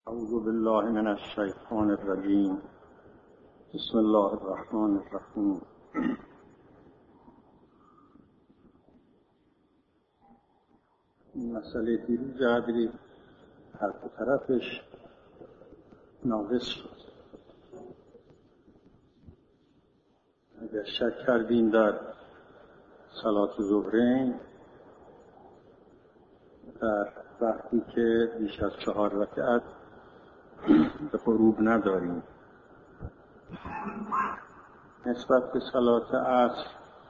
اعوذ بالله من الشیطان الرجیم. بسم الله الرحمن الرحیم. مسئله دیروز جعبری هر دو طرفش ناقص شد. اگر شک کردیم در صلات ظهرین در وقتی که بیش از 4 رکعت به غروب نداریم، نسبت به صلات عصر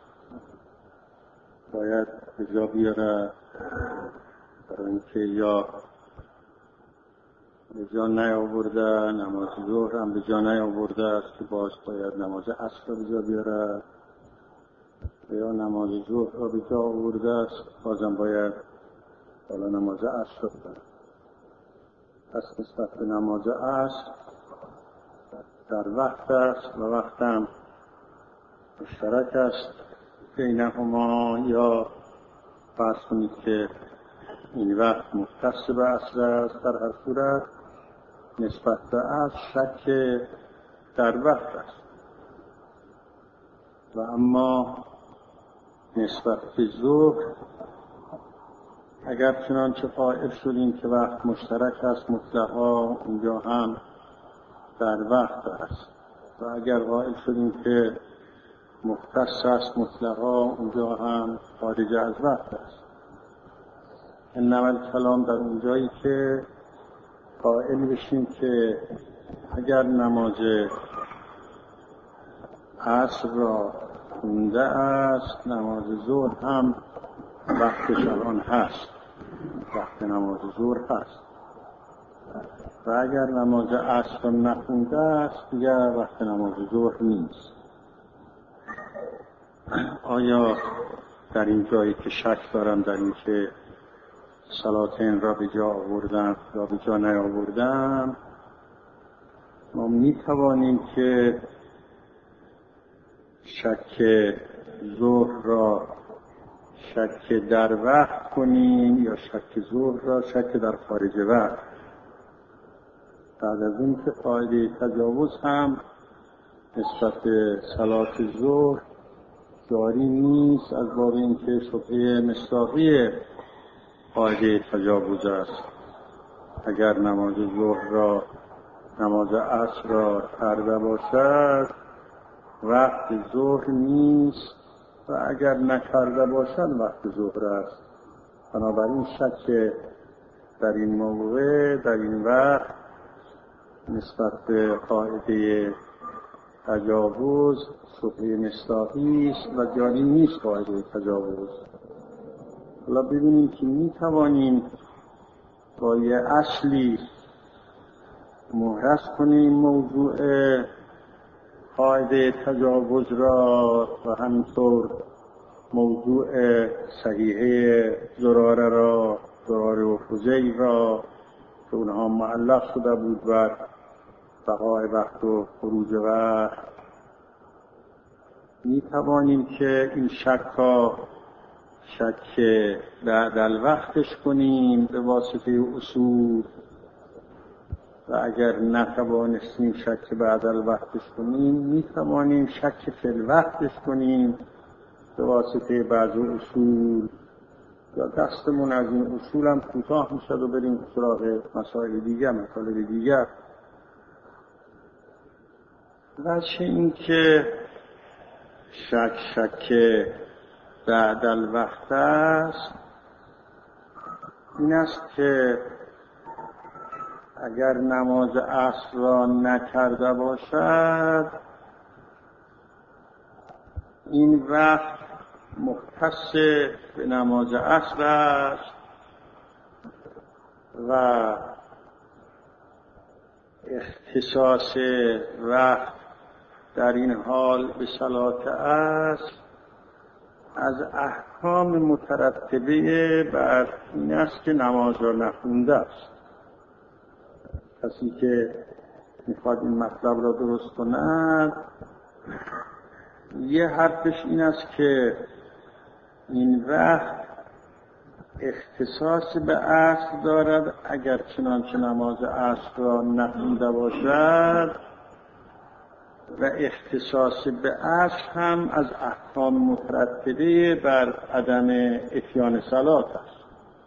باید به جا بیاره، برای اینکه یا به جا نیاورده، نماز ظهر هم به جا نیاورده است که باز باید نماز عصر را به جا بیاره، یا نماز ظهر را به جا آورده است بازم باید حالا نماز عصر را بیاره. پس نسبت به نماز عصر در وقت است و وقت هم مشترک است بینهما، یا فرض کنید که این وقت مختص به عصر است. در هر صورت نسبت به عصر شک در وقت است، و اما نسبت به ظهر اگر چنانچه قائل شدیم که وقت مشترک است مطلقا، اونجا هم در وقت است، و اگر قائل شدیم که مختص است مطلقا، اونجا هم خارج از وقت است. انما الکلام در اونجایی که قائل بشیم که اگر نماز عصر را خونده است، نماز ظهر هم وقتش الان هست، وقت نماز ظهر هست، و اگر نماز عصر را نخونده است دیگر وقت نماز ظهر نیست. آیا در این جایی که شک دارم در این که صلاتین را به جا آوردم یا به جا نیاوردم، ما می توانیم که شک ظهر را شک در وقت کنیم یا شک ظهر را شک در خارج وقت. بعد از این که قاعده تجاوز هم نسبت به صلات ظهر جاری نیست، از باب اینکه شبهه مصداقی قاعده تجاوز است. اگر نماز ظهر را نماز عصر را کرده باشد وقت ظهر نیست، و اگر نکرده باشد وقت ظهر است. بنابراین شک در این موقع در این وقت نسبت به قاعده تجاوز شبهه مصداقی است و جاری نیست قاعده تجاوز. حالا ببینیم که می توانیم با یه اصلی محرز کنیم موضوع قاعده تجاوز را و همینطور موضوع صحیحه زراره را، زراره و فضیل را که اونها معلق شده بود بر بقای وقت و خروج وقت. می توانیم که این شک بعد الوقتش کنیم به واسطه اصول، و اگر نتوانستیم شک بعد الوقتش کنیم می توانیم شک فی الوقتش کنیم به واسطه بعض اصول، یا دستمون از این اصول هم کوتاه میشد و بریم سراغ مسائل دیگر، مطالب دیگر. وجه این که شک بعد الوقت است این است که اگر نماز عصر را نکرده باشد این وقت مختص به نماز عصر است، و اختصاص وقت در این حال به صلات عصر از احکام مترتبه بر این است که نماز را نخونده است. کسی که میخواد این مطلب را درست کند یه حرفش این است که این وقت اختصاص به عصر دارد اگر چنانچه نماز عصر را نخوانده باشد، و اختصاص به عصر هم از احکام مترتبه بر عدم اتیان صلات است.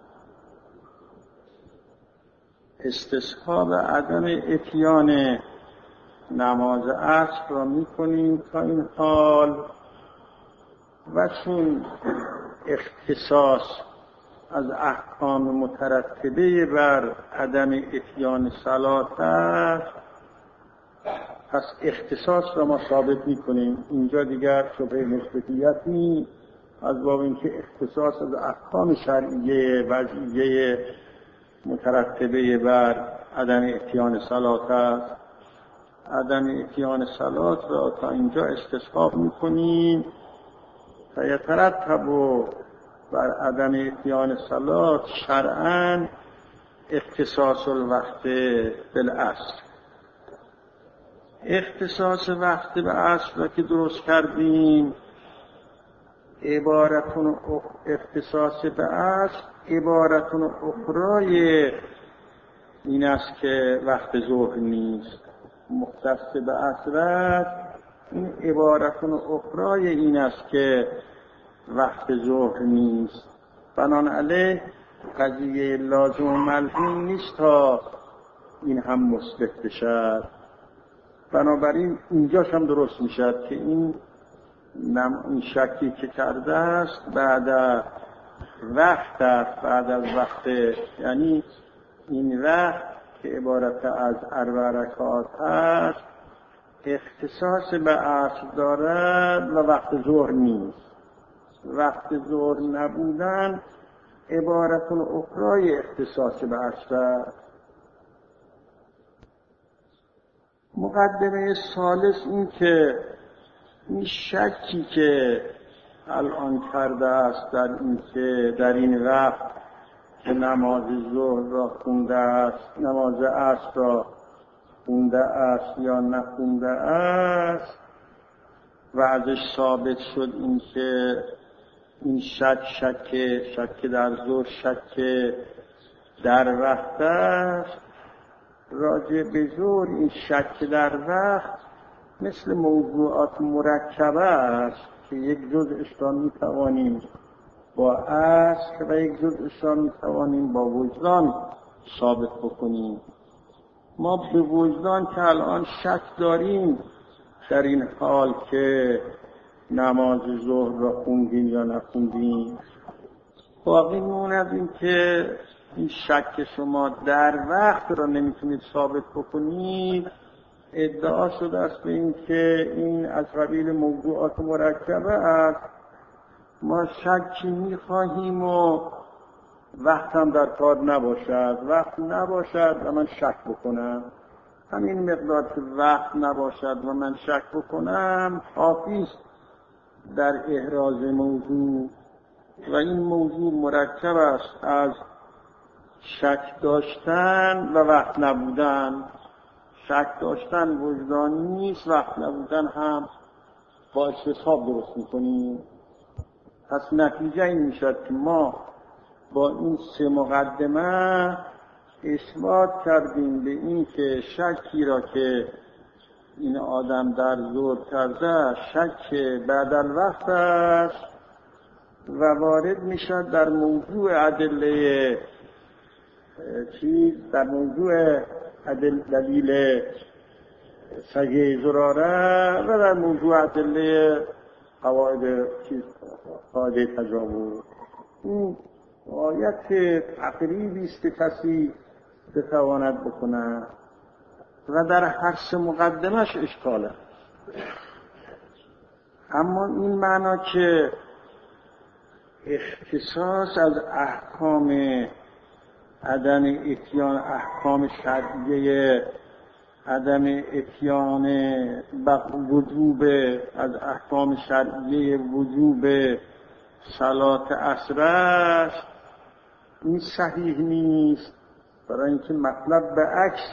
استصحاب عدم اتیان نماز عصر را می‌کنیم تا این حال، و چون اختصاص از احکام مترتبه بر عدم اتیان صلات است، پس اختصاص را ما ثابت می‌کنیم. اینجا دیگر شبهه نسبیت نیست، از باب اینکه اختصاص از احکام شرعیه وضعیه مترتبه بر عدم اتیان صلات است. عدم اتیان صلات را تا اینجا استصحاب می‌کنیم. فیترتب بر عدم اتیان صلات شرعاً اختصاص الوقت بالعصر. اختصاص وقت به عصر را که درست کردیم، اختصاص به عصر عبارتون اخرای این است که وقت ظهر نیست. مختص به عصر است، این عبارتون اخرای این است که وقت ظهر نیست. بنابراین قضیه لازم و ملزوم نیست تا این هم مثبت بشد. بنابراین اینجاش هم درست میشد که این شکی که کرده است بعد از وقت است، بعد از وقت، یعنی این وقت که عبارت از 4 رکعات است اختصاص به عصر دارد و وقت ظهر نیست. وقت ظهر نبودن عبارتون اخرای اختصاص به عصر است. مقدمه ثالث این که این شکی که الان کرده است در این که در این وقت که نماز ظهر را خونده است، نماز عصر را خونده است یا نخونده است، و ازش ثابت شد این که این شک در ظهر شک در وقت است. راجع به ظهر این شک در وقت مثل موضوعات مرکبه است که یک جزءش را میتوانیم با عصر و یک جزءش را میتوانیم با وجدان ثابت بکنیم. ما به وجدان که الان شک داریم در این حال که نماز ظهر را خوندیم یا نخوندیم، باقی میمونه از این که این شک شما در وقت را نمیتونید ثابت بکنید. ادعا شده است به این که این از قبیل موضوعات مرکبه است. ما شکی میخواهیم و وقت هم در کار نباشد، وقت نباشد و من شک بکنم. همین مقدار که وقت نباشد و من شک بکنم کافی است در احراز موضوع، و این موضوع مرکب است از شک داشتن و وقت نبودن. شک داشتن وجدانی نیست، وقت نبودن هم با استصحاب درست میکنیم. پس نتیجه این میشد که ما با این 3 مقدمه اثبات کردیم به این که شکی را که این آدم در ظهر کرده شک بعد الوقت است و وارد میشد در موضوع ادله در موضوع دلیل سگه زراره و در موضوع ادله قواعد تجاوز. این آیت تقریبی است که کسی بتواند بکنه و در هر 3 مقدمش اشکال است. اما این معنا که اختصاص از احکام عدم اتیان، احکام شرعیه عدم اتیان وجوب، از احکام شرعیه وجوب صلات عصر است، این صحیح نیست، برای اینکه مطلب به عکس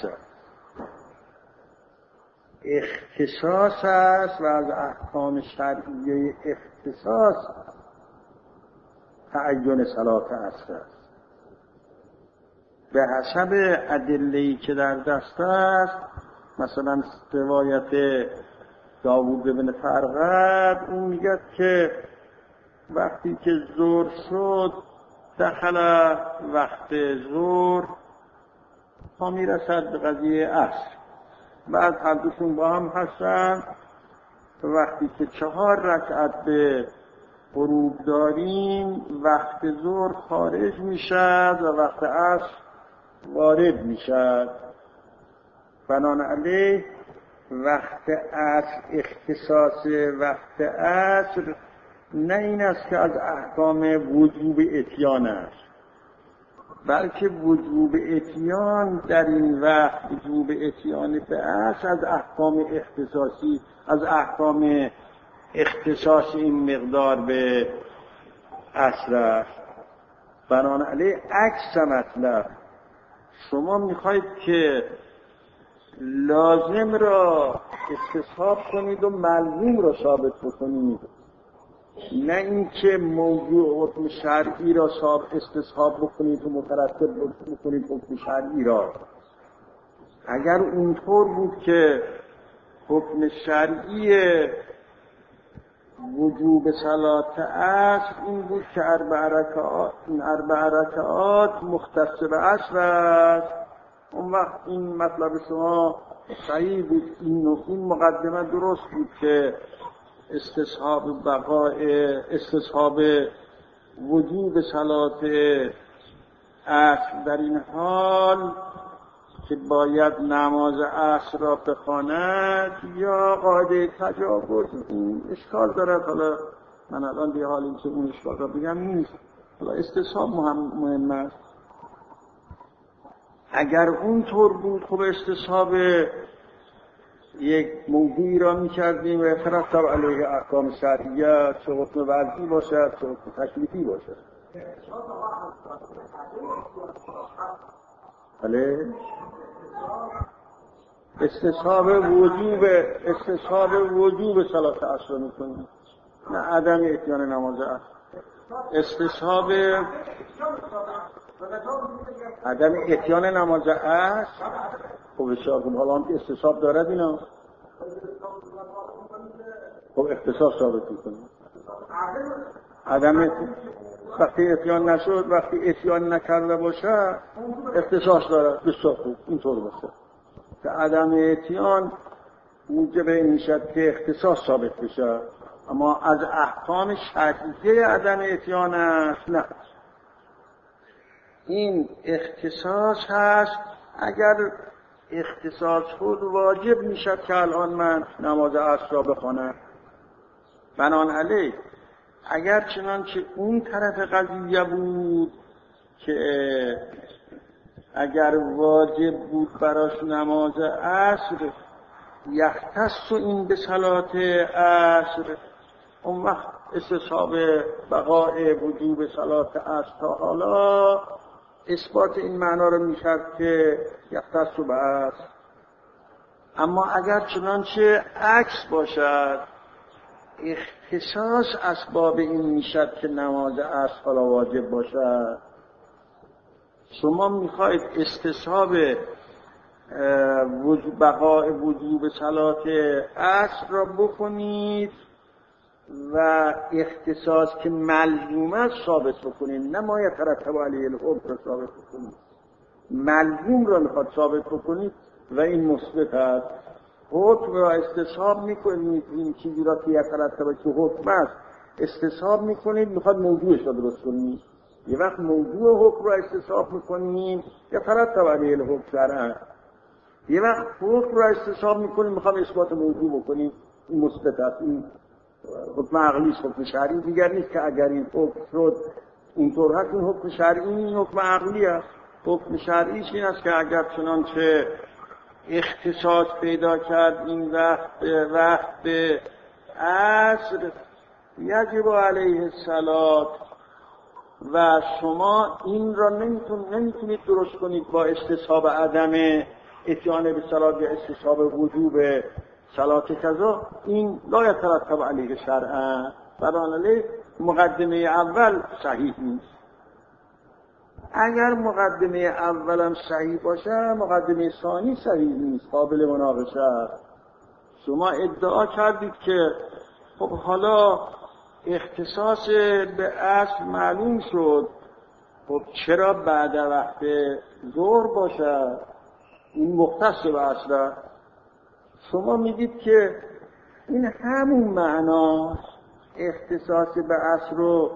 اختصاص است و از احکام شرعیه اختصاص تعین صلات عصر است. به حسب ادله‌ای که در دست است، مثلا روایت داوود بن فرقد اون میگه که وقتی که ظهر شد دخل وقت ظهر تا میرسد به قضیه عصر، بعد هر دوشون با هم هستن. وقتی که 4 رکعت به غروب داریم وقت ظهر خارج میشد و وقت عصر وارد میشد. بنابراین وقت عصر، اختصاص وقت عصر نه این است که از احکام وجوب اتیان است، بلکه وجوب اتیان در این وقت، وجوب اتیان به عصر از احکام اختصاصی، از احکام اختصاص این مقدار به عصر است. بنابراین عکس مطلب، شما میخواید که لازم را استصحاب کنید و ملزوم را ثابت بکنید، نه اینکه موضوع حکم شرعی را استصحاب بکنید و مترتب بکنید حکم شرعی را. اگر اونطور بود که حکم شرعی وجوب صلات عصر این بود که 4 رکعات مختص به عصر است، اون وقت این مطلب شما صحیح بود، این مقدمه درست بود که استصحاب وجوب صلات عصر در این حال که باید نماز عصر را بخواند یا قاعده تجاوز این اشکال دارد. حالا من الان به حال این که اون اشکال را بگم نیست، حالا استصحاب مهم است. اگر اون طور بود خب استصحاب یک موضوعی را می‌کردیم و يترتب علیه احکام شرعیه، چه حکم وضعی باشد چه حکم تکلیفی باشد. بله، استصحاب وجوب صلات عصر می‌کنیم، نه عدم اتیان نماز عصر. استصحاب عدم اتیان نماز عصر خب حالا که استصحاب دارد اینا خب اختصاص ثابت می‌کنیم. عدم وقتی اتیان نشد، وقتی اتیان نکرده باشه اختصاص دارد. بسیار خوب اینطور باشه که عدم اتیان موجب این میشد که اختصاص ثابت بشه، اما از احکام شرعیه عدم اتیان است نه، این اختصاص هست. اگر اختصاص خود واجب میشد که الان من نماز عصر را بخوانم. بنابراین اگر چنانچه اون طرف قضیه بود که اگر واجب بود براش نماز عصر یختص این به صلات عصر، اون وقت استصحاب بقای وجوب صلات عصر تا حالا اثبات این معنا رو میشد که یختص به عصر. اما اگر چنانچه عکس باشد، اختصاص اسباب این میشد که نماز عصر حالا واجب باشد، شما میخواید استصحاب بقای وجوب صلات عصر را بکنید و اختصاص که ملزوم است ثابت بکنید، نه ما یترتب علیه الحکم را ثابت بکنید. ملزوم را میخواد ثابت بکنید و این مثبت است. حکم را استصحاب میکنید، این چیزی را که یترتب که حکم است استصحاب میکنید، میخواد موضوعش را درست کنید. یه وقت موضوع حکم را استصحاب میکنید یترتب علیه الحکم شرعا، یه وقت حکم را استصحاب میکنید میخواد اثبات موضوع بکنید، این مثبت است. این حکم عقلی است، حکم شرعی دیگر نیست که اگر این حکم شد اینطور هست این حکم شرعی، این حکم عقلی است. حکم شرعی این است که اگر چنانچه اختصاص پیدا کرد این وقت به عصر یجب علیه الصلات و شما این را نمیتونید درست کنید با استصحاب عدم اتیان به صلات یا استصحاب وجوب صلات کذا، این لا یترتب علیه شرعا. بنابراین مقدمه اول صحیح نیست. اگر مقدمه اولم صحیح باشه مقدمه ثانی صحیح نیست، قابل مناقشه است. شما ادعا کردید که خب حالا اختصاص به اصل معلوم شد، خب چرا بعد وقت ظهر باشه؟ این مختص به اصل. شما میگید که این همون معناست، اختصاص به اصل رو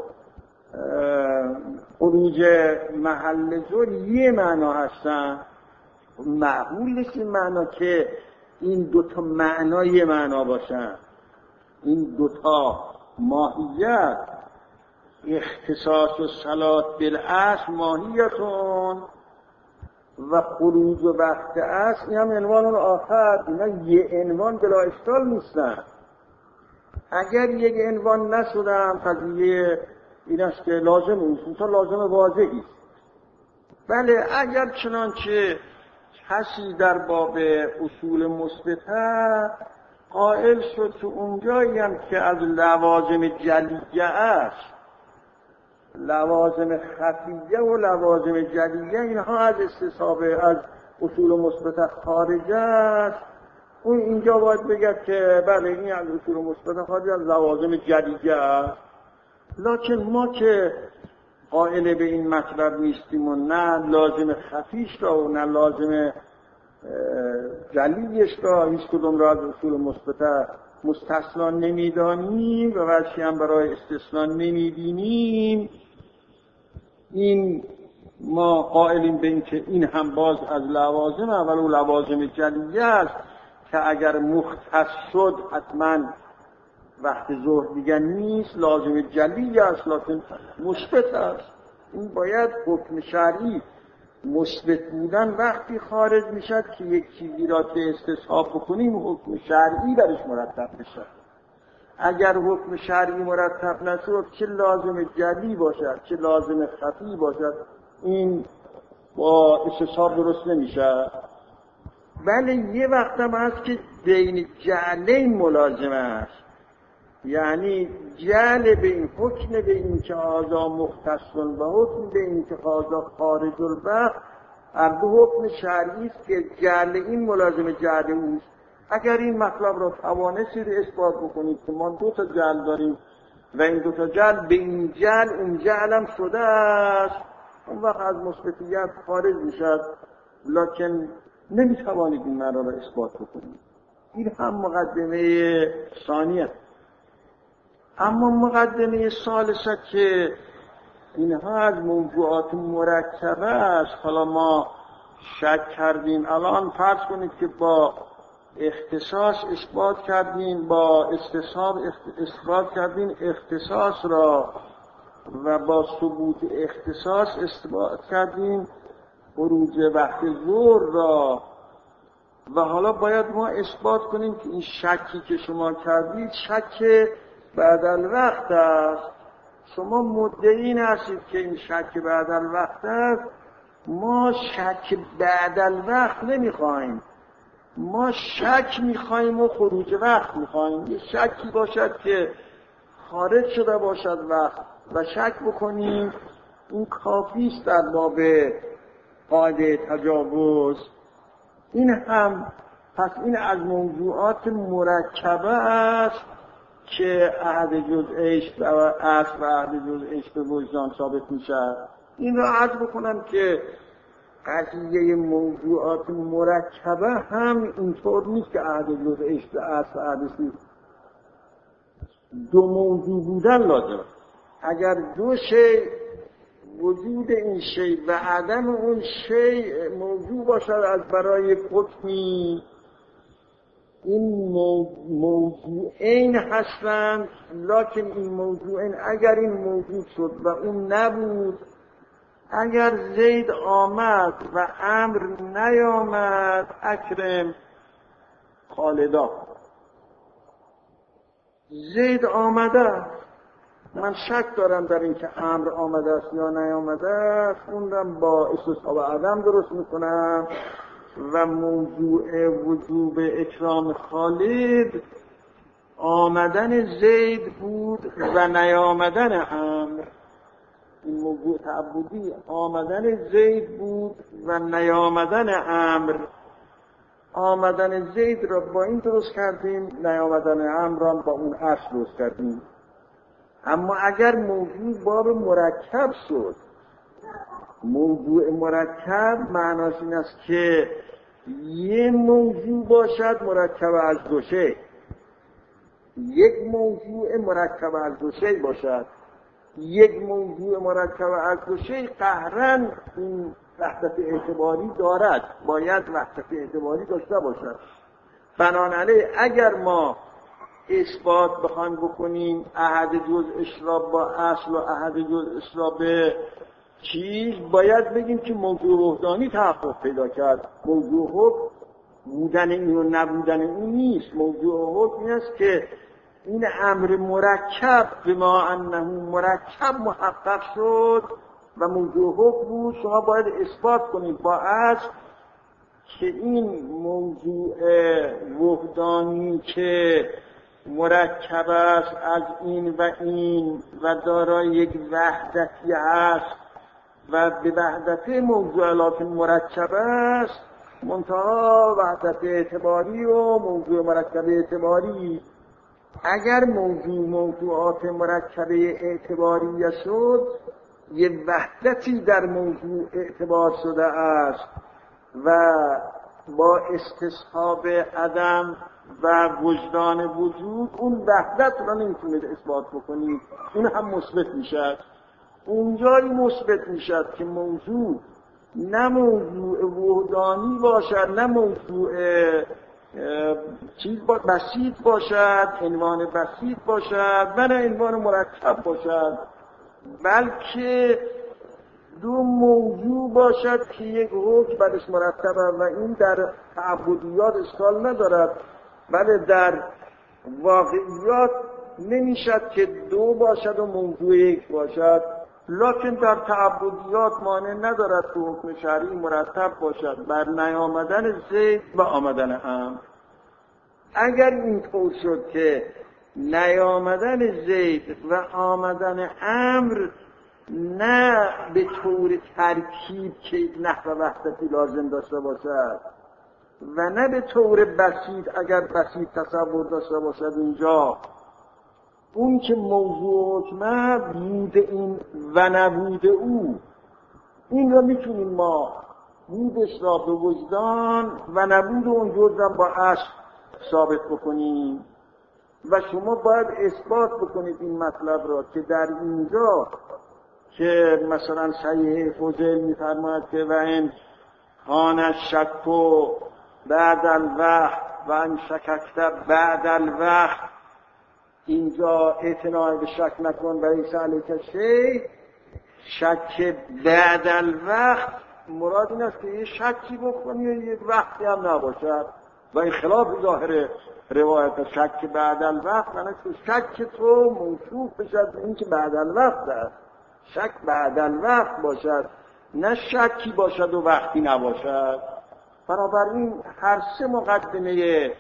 خروج محل ظهر یه معنا هستن. معقول نیست این معنا که این دوتا معنا یه معنا باشن. این دوتا ماهیت، اختصاص و صلات بالاصل ماهیتون و خروج و وقت اصل این هم عنوان آخر، اینا یه عنوان بلا اشکال نیستن. اگر یک عنوان نشدن قضیه این است که لازم نیست، تا لازم واضحی است. بله اگر چنانچه کسی در باب اصول مثبته قائل شد که اونجایی هم که از لوازم جلیه است، لوازم خفیه و لوازم جلیه اینها از استصحاب از اصول مثبته خارج است، اون اینجا باید بگه که بله این از اصول مثبته خارج از لوازم جلیه است. لکن ما که قائل به این مطلب نیستیم و نه لازم خفیش را و نه لازم جلیش را هیچ کدوم را از اصول مثبته مستثنا نمیدانیم و وجهی هم برای استثنا نمیبینیم، این ما قائلیم به این که این هم باز از لوازم ولو لوازم جلیه است که اگر مختص شد حتما وقت ظهر دیگر نیست، لازم جلیه است لکن مثبت است. این باید حکم شرعی مثبت بودن وقتی خارج میشد که یک چیزی را که استصحاب بکنیم حکم شرعی درش مرتب بشه. اگر حکم شرعی مرتب نشد چه لازم جلی باشد چه لازم خفی باشد این با استصحاب درست نمیشه. بله یه وقت هم هست که بین جعلین ملازم است، یعنی جعل به این حکم به این که آزا مختصن و حکم به این که آزا خارج الوقت هر دو حکم شرعی است که جعل این ملازم جعل اوست. اگر این مطلب را توانستید اثبات بکنید که ما دو تا جعل داریم و این دو تا جعل به این جعل اون جعل هم شده است، اون وقت از مثبتیت خارج میشد، لکن نمیتوانید این معنا را اثبات بکنید. این هم مقدمه ثانیه. اما مقدمه ثالثه که اینها از موضوعات مرکبه است. حالا ما شک کردیم، الان فرض کنید که با اختصاص اثبات کردیم، با استصحاب اثبات کردیم اختصاص را و با ثبوت اختصاص اثبات کردیم خروج وقت ظهر را، و حالا باید ما اثبات کنیم که این شکی که شما کردید شک بعد الوقت است. شما مدعی هستید که این شک بعد الوقت است، ما شک بعد الوقت نمیخوایم، ما شک میخوایم و خروج وقت میخوایم. یه شکی باشد که خارج شده باشد وقت و شک بکنیم، این کافی است در باب قاعده تجاوز. این هم پس این از موضوعات مرکبه است که عهد جزئیش و اصل و عهد جزئیش به وجدان ثابت میشه. این را عرض بکنم که قضیه موضوعات مرکبه هم اینطور نیست که عهد جزئیش به اصل و عهدش نیست. دو موضوع بودن لازم. اگر دو شی وجود این شی و عدم اون شی موضوع باشد از برای حکمی، این موضوعین هستند، لکن این موضوعین اگر این موجود شد و اون نبود، اگر زید آمد و امر نیامد اکرم خالدا، زید آمده من شک دارم در این که امر آمده است یا نیامده است، اون را با استصحاب عدم درست میکنم و موضوع وجوب اکرام خالد آمدن زید بود و نیامدن عمرو. این موضوع تعبدی آمدن زید بود و نیامدن عمرو. آمدن زید را با این درست کردیم، نیامدن عمرو را با اون اصل درست کردیم. اما اگر موضوع باب مرکب شد، موضوع مرکب معناش این است که یه موضوع باشد مرکب از دو شی، یک موضوع مرکب از دو شی باشد. یک موضوع مرکب از دو شی قهراً این وحدت اعتباری دارد، باید وحدت اعتباری داشته باشد. بنابراین اگر ما اثبات بخوایم بکنیم احد جزء را با اصل و احد جزء را به چیز، باید بگیم که موضوع وحدانی تحقق پیدا کرد. موضوع حکم بودن این و نبودن اون نیست. موضوع حکم این است که این امر مرکب بما انه مرکب محقق شد و موضوع حکم بود. شما باید اثبات کنید با اصل که این موضوع وحدانی که مرکب است از این و دارای یک وحدتی است و به وحدت موضوعات مرکب است، منتها وحدت اعتباری و موضوع مرکب اعتباری. اگر موضوعات مرکب اعتباری شد، یه وحدتی در موضوع اعتبار شده است و با استصحاب عدم و وجدان وجود اون وحدت را نمیتونید اثبات بکنید، اون هم مثبت میشد. اونجایی مثبت میشد که موضوع نه موضوع وحدانی باشد، نه موضوع چیز بسیط باشد، عنوان بسیط باشد و نه عنوان مرکب باشد، بلکه دو موضوع باشد که یک حکم برش مرتب و این در تعبدیات اشکال ندارد، ولی در واقعیات نمیشد که دو باشد و موضوع یک باشد. لکن در تعبدیات مانع ندارد که حکم شرعی مرتب باشد بر نیامدن زید و آمدن عمرو. اگر اینطور شد که نیامدن زید و آمدن عمرو نه به طور ترکیب که نحو وحدتی لازم داشته باشد و نه به طور بسیط اگر بسیط تصور داشته باشد، اینجا اون که موضوع حکمه بود این و نبود او، این را میتونیم ما بودش را به وجدان و نبود اون جزء با اصل ثابت بکنیم و شما باید اثبات بکنید این مطلب را که در اینجا که مثلا صحیح فضیل میفرماید که و این کان الشک بعد الوقت و ان شککت بعد الوقت، اینجا اعتناع به شک نکن و لیس علیک شیء، شک بعد الوقت مراد این است که یه شکی بکنی و یک وقتی هم نباشد و این خلاف ظاهر روایت شک بعد الوقت، یعنی شک تو موصوف بشد این که بعد الوقت است، شک بعد الوقت باشد، نه شکی باشد و وقتی نباشد. بنابراین هر سه مقدمه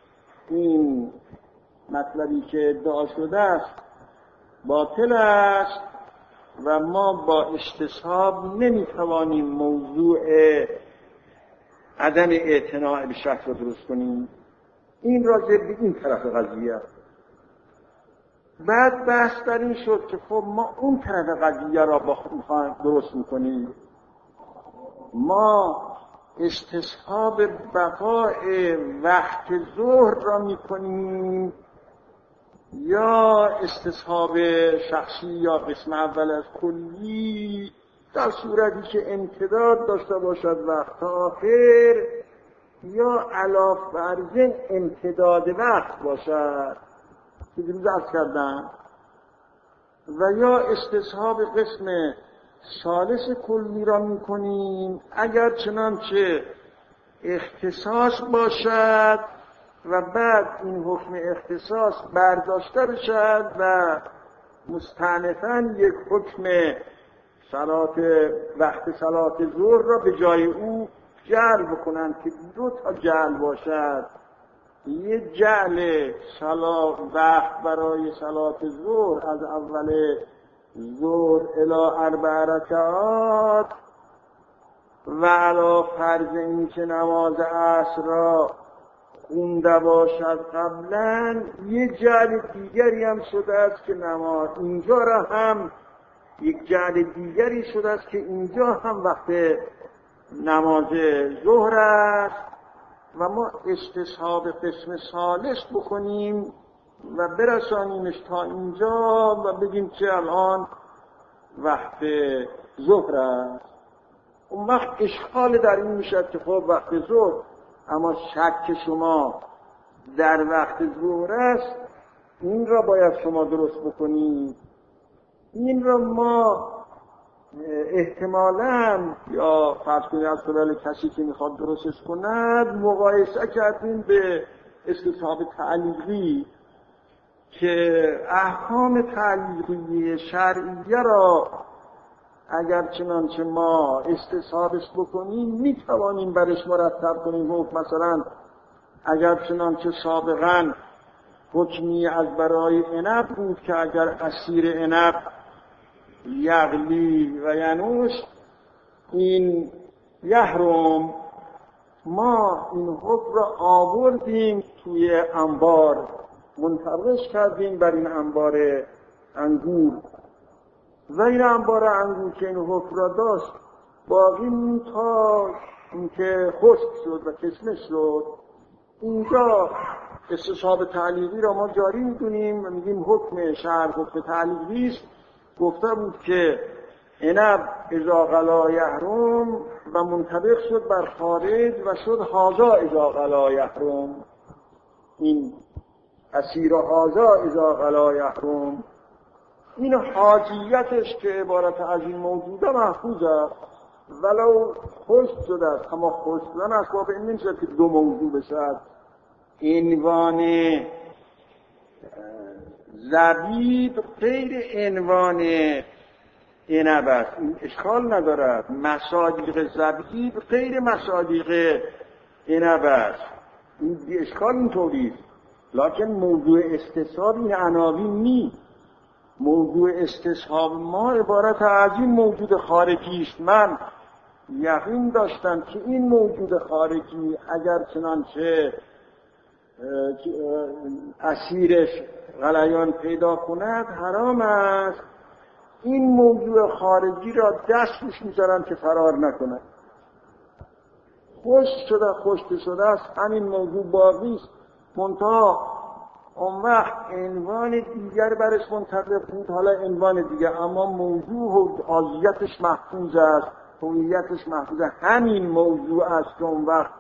این مطلبی که ادعا شده است باطل است و ما با استصحاب نمیتوانیم موضوع عدم اعتناع به شک را درست کنیم. این راجع به این طرف قضیه است. بعد بحث در این شد که خب ما اون طرف قضیه را میخوایم درست میکنیم. ما استصحاب بقای وقت ظهر را میکنیم یا استصحاب شخصی یا قسم اول از کلی، در صورتی که امتداد داشته باشد وقت آخر یا علاوه بر ذن امتداد وقت باشد که دیروز عرض کردم، و یا استصحاب قسم ثالث کلی را میکنیم اگر چنانچه اختصاص باشد و بعد این حکم اختصاص برداشته بشد و مستأنفاً یک حکم وقت صلات ظهر را به جای او جعل بکنند که دو تا جعل باشد، یه جعل وقت برای صلات ظهر از اول ظهر الی 4 رکعات و علی فرض این که نماز عصر را خونده باشد قبلا، یه جعل دیگری هم شده است که نماز اینجا را هم یک جعل دیگری شده است که اینجا هم وقت نماز ظهر است و ما استصحاب قسم ثالث بکنیم و برسانیمش تا اینجا و بگیم که الان وقت ظهر است. اون وقت اشکال در این میشد که خب وقت ظهر، اما شک شما در وقت ظهر است، این را باید شما درست بکنید. این را ما احتمالاً یا فرض کنید از قبل کسی که میخواد درستش کند مقایسه کردیم به استصحاب تعلیقی که احکام تعلیقی شرعیه را اگر چنانچه ما استصحابش بکنیم میتوانیم برش مرتب کنیم. مثلا اگر چنانچه سابقاً حکمی از برای عنب بود که اگر اسیر عنب یغلی و ینوش این یحرم، ما این حکم را آوردیم توی انبار، منطبقش کردیم بر این انبار انگور و این انبار انگور که این حکم را داشت باقی تا اینکه خشک شد و کشمش شد. اینجا استصحاب تعلیقی را ما جاری می‌کنیم و میگیم حکم شرع حکم تعلیقی است. گفته بود که عنب اذا غلا یحرم و منطبق شد بر خارج و شد هذا اذا غلا یحرم. این اسیر هذا اذا غلا یحرم، این حاجیتش که عبارت از این موجوده محفوظ است ولو خشک شده است، اما خشک شدن اسباب این نمیشه که دو موضوع بشد. عنوان زبیب غیر عنوان عنب است، این اشکال ندارد. مصادیق زبیب غیر مصادیق عنب است، این اشکال اینطوری است. لکن موضوع استصحاب این عناوین نیست. موضوع استصحاب ما عبارت از این موجود خارجی است. من یقین داشتم که این موجود خارجی اگر چنانچه اسیرش غلیان پیدا کند حرام است، این موضوع خارجی را دستش میذارن که فرار نکند. خشک شده است، همین موضوع باقی است، منتها اون وقت عنوان دیگر برش منطبق بود، حالا عنوان دیگر، اما موضوع و حاجیتش محفوظ است، هویتش محفوظ است. همین موضوع است که اون وقت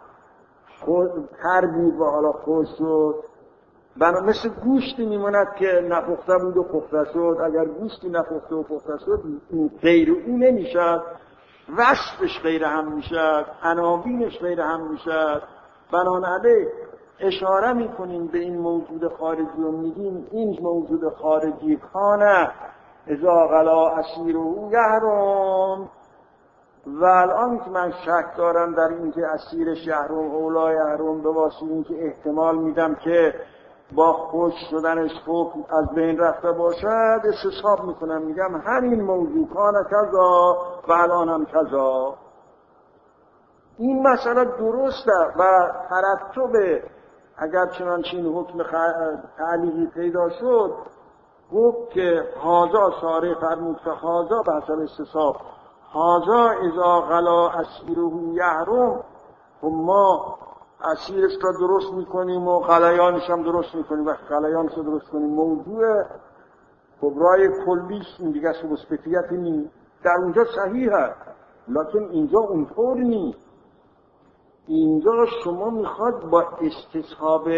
تر بود و حالا خشک شد. بنا مثل گوشتی میموند که نپخته بود و پخته شد. اگر گوشتی نپخته و پخته شد غیر اون نمیشد، وصفش غیر هم میشد، عناوینش غیر هم میشد. بنابراین اشاره میکنیم به این موجود خارجی و میگیم این موجود خارجی کانه اذا غلا اسیره یحرم. و الان که من شک دارم در این که اسیرش یحرم اولا یحرم، به واسطه این که احتمال میدم که با خوش شدنش حکم از بین رفته باشد، استصحاب میکنم میگم همین موضوع کانه کذا و الان هم کذا. این مسئله درسته و ترتب اگر چنانچه این حکم تعلیقی پیدا شد، گفت که هازا شارع فرمود که هازا به حسب استصحاب هازا اذا غلا اسیره یحرم، و ما اسیرش را درست میکنیم و غلیانش هم درست میکنیم. وقت غلیانش را درست کنیم موضوع کبرای کلیش این دیگه مثبتیت نیست، در اونجا صحیح هست، لکن اینجا اونطور نیست. اینجا شما میخواد با استصحاب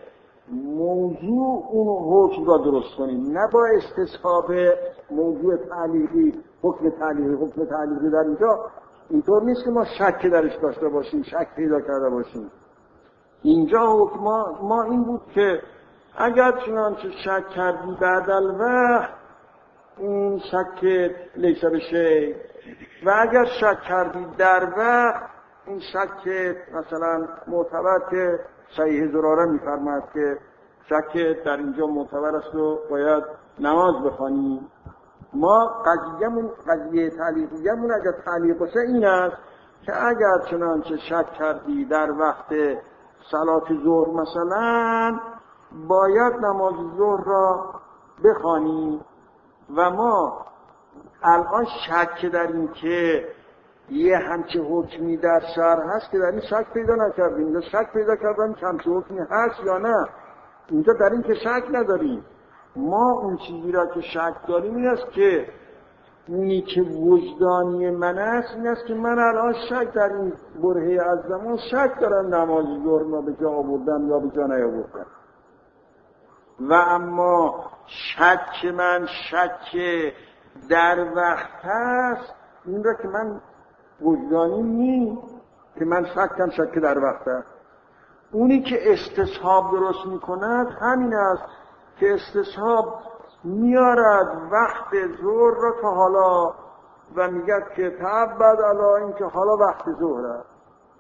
موضوع اون حکم را درست کنیم، نه با استصحاب موضوع تعلیقی. حکم تعلیقی در اینجا اینطور نیست که ما شک درش داشته باشیم، شک پیدا کرده باشیم. اینجا حکم ما این بود که اگر چنانچه شک کردی بعد الوقت، این شک لیس بشی، و اگر شک کردی در وقت این شک مثلا معتبر که صحیح زراره میفرماید که شک در اینجا معتبر است و باید نماز بخوانیم. ما قضیه تعلیقیمون اگر تعلیق باشه این است که اگر چنانچه شک کردی در وقت صلات ظهر مثلا باید نماز ظهر را بخوانی و ما الان شک در این که یه همچه حکمی در شرع هست که در این شک پیدا نکردیم. اینجا شک پیدا کردیم که همچه حکمی هست یا نه. اینجا در این که شک نداریم. ما اون چیزی را که شک داریم این است که اونی که وجدانی من است این است که من الان شک در این برهه از زمان شک دارم نماز ظهر را به جا آوردم یا به جا نیاوردم. و اما شک من شک در وقت هست این را که من وجدانی نیست که من شکم شک در وقت هست. اونی که استصحاب درست میکند همین است که استصحاب میارد وقت ظهر را تا حالا و میگه که تعبد علی این که حالا وقت ظهر است.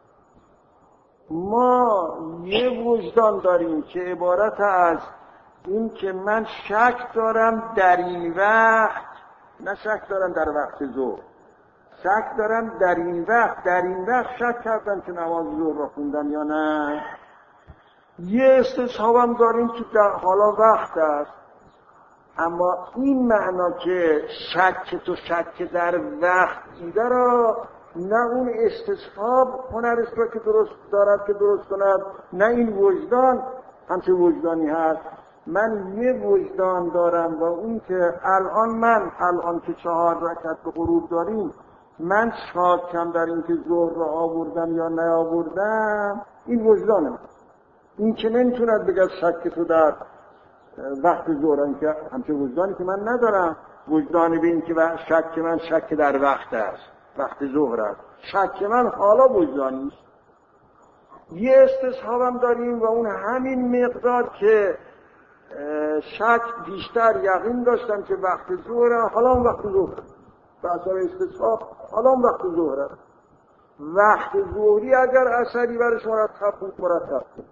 ما یه وجدان داریم که عبارت از این که من شک دارم در این وقت، نه شک دارم در وقت ظهر، شک دارم در این وقت شک کردم که نماز ظهر را خوندم یا نه. یه استصحابم داریم که در حالا وقت است. اما این معنا که شک در وقت ایده را نه اون استصحاب هنرش را که درست دارد که درست کند، نه این وجدان همچه وجدانی هست. من یه وجدان دارم و اون که الان که 4 رکعت به غروب داریم من شاکم در این که ظهر را آوردم یا نیاوردم. این وجدانم. این که نمیتوند بگه شک تو در وقت ظهر، که همچه وجدانی که من ندارم. وجدانی به این که شک من شک در وقت است، وقت ظهر است. شک من حالا وجدانی است. یه استصحابم داریم و اون همین مقدار که شک بیشتر یقین داشتم که وقت ظهر، حالا اون وقت ظهر به اثر استصحاب حالا اون وقت ظهر است. وقت ظهری اگر اثری برش مرتب کنید،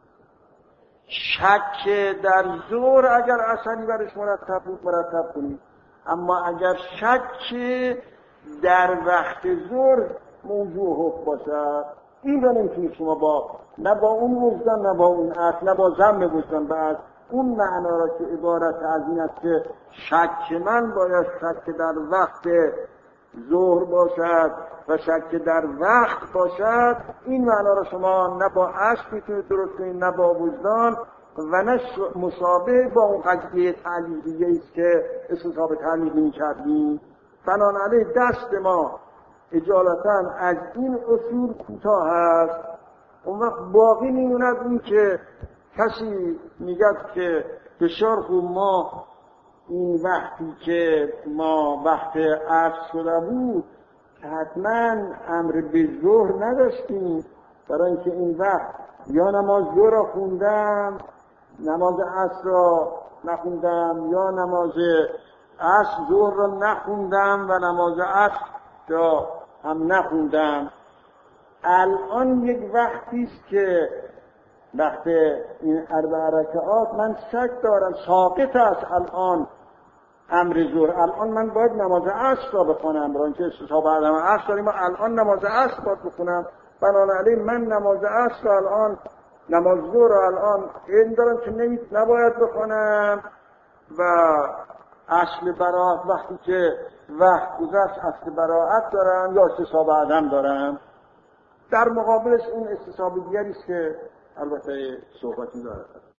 شک در ظهر اگر اثری برش مرتب کنید. اما اگر شک در وقت ظهر موضوع حکم باشد، این را نمیتونید شما نه با اون وجدان نه با اون اصل نه با ضم وجدان بعد اون معنا را که عبارت از این است که شک من باید شک در وقت ظهر باشد و شک در وقت باشد، این معنا را شما نه با اصل میتونید درست کنید نه با وجدان و نه مشابه با اون قضیه تعلیقیه است که استصحاب تعلیقی می‌کردیم. بنابراین دست ما اجالتا از این اصول کوتاه است. اون وقت باقی میموند این که کسی میگه که بسیار خوب ما این وقتی که ما وقت عصر شده بود حتما امر به ظهر نداشتیم، برای اینکه این وقت یا نماز ظهر را خوندم نماز عصر را نخوندم، یا نماز عصر ظهر را نخوندم و نماز عصر را هم نخوندم. الان یک وقتی است که وقت این 4 رکعات من شک دارم ساقط است. الان امر ظهر، الان من باید نماز عصر را بخونم، برای اینکه استصحاب بعدم عصر داریم و الان نماز عصر باید بخونم. بنابراین من نماز عصر را الان، نماز ظهر را الان این دارم که نباید بخونم و اصل براءت وقتی که وقت گذشت اصل براءت دارم یا استصحاب بعدم دارم. در مقابلش اون استصحاب دیگری است که البته صحبتی دارد.